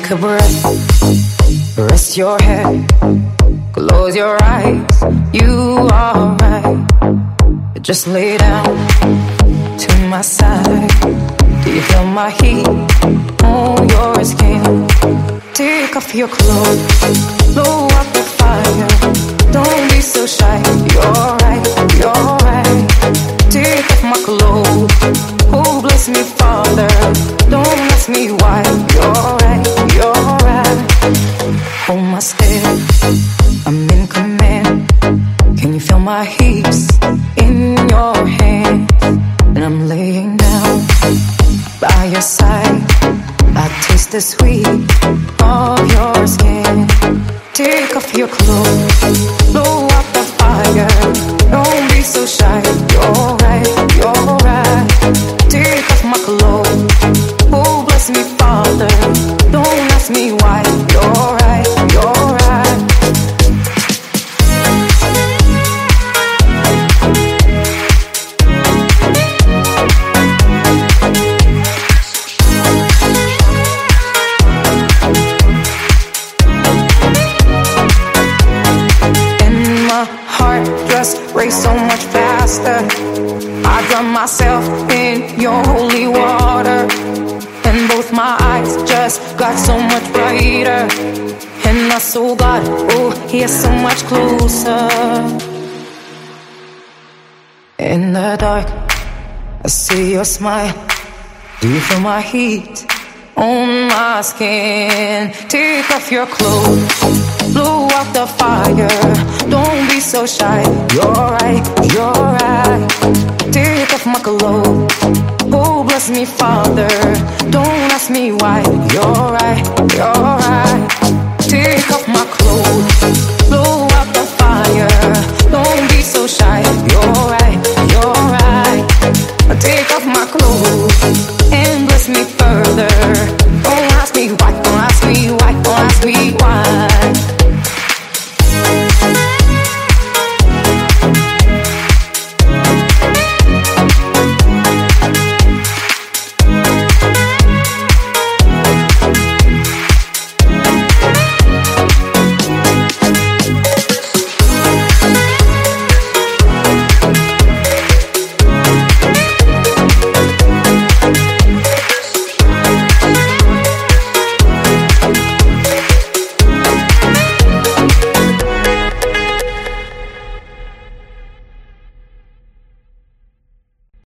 Take a breath, rest your head, close your eyes, you are right. Just lay down to my side. Do you feel my heat on your skin? Take off your clothes, blow out the fire. Don't be so shy, you're right, you're right. Take off my clothes, oh bless me Father. Don't ask me why, you're right, you're right. Hold my step, I'm in command. Can you feel my hips in your hand? And I'm laying down by your side. I taste the sweet of your skin. Take off your clothes, blow out the fire. Don't be so shy, you're right, you're right. Take off my clothes, oh bless me Father. Don't ask me why, you're right, you're right. Race so much faster. I drown myself in your holy water, and both my eyes just got so much brighter. And I saw God, oh, He is so much closer. In the dark, I see your smile. Do you feel my heat on my skin? Take off your clothes, blow out the fire. Don't be so shy, you're right, you're right. Take off my clothes, oh bless me Father. Don't ask me why, you're right, you're right. Take off my clothes,